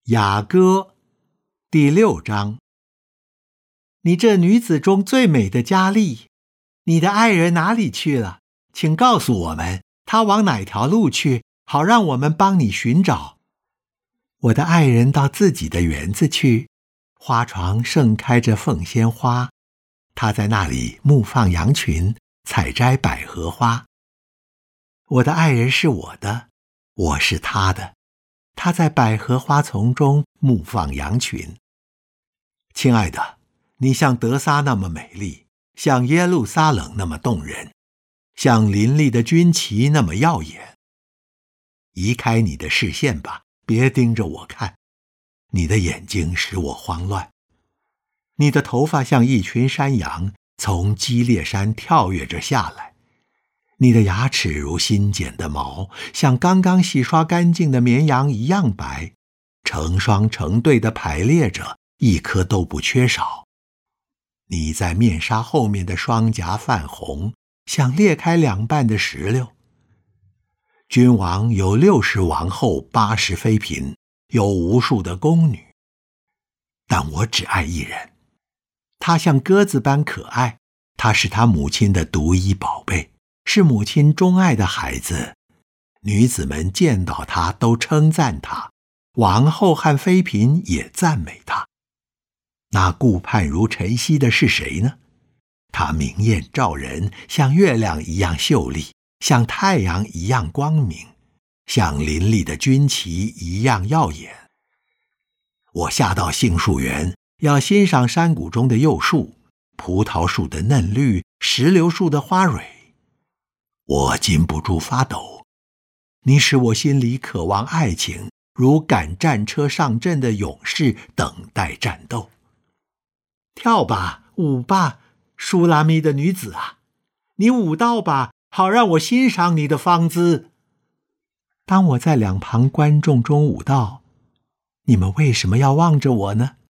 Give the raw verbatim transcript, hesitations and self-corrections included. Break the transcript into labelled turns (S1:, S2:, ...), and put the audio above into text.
S1: 雅歌第六章。你这女子中最美的佳丽，你的爱人哪里去了？请告诉我们，他往哪条路去，好让我们帮你寻找。我的爱人到自己的园子去，花床盛开着凤仙花，他在那里牧放羊群，采摘百合花。我的爱人是我的，我是他的，他在百合花丛中牧放羊群。亲爱的，你像德撒那么美丽，像耶路撒冷那么动人，像林立的军旗那么耀眼。移开你的视线吧，别盯着我看，你的眼睛使我慌乱。你的头发像一群山羊，从基列山跳跃着下来。你的牙齿如新剪的毛，像刚刚洗刷干净的绵羊一样白，成双成对地排列着，一颗都不缺少。你在面纱后面的双颊泛红，像裂开两半的石榴。君王有六十王后，八十妃嫔，有无数的宫女，但我只爱一人。她像鸽子般可爱，她是她母亲的独一宝贝，是母亲钟爱的孩子。女子们见到她都称赞她，王后和妃嫔也赞美她。那顾盼如晨曦的是谁呢？她明艳照人，像月亮一样秀丽，像太阳一样光明，像林立的军旗一样耀眼。我下到杏树园，要欣赏山谷中的幼树，葡萄树的嫩绿，石榴树的花蕊。我禁不住发抖，你使我心里渴望爱情，如赶战车上阵的勇士等待战斗。跳吧，舞吧，舒拉密的女子啊，你舞蹈吧，好让我欣赏你的芳姿。当我在两旁观众中舞蹈，你们为什么要望着我呢？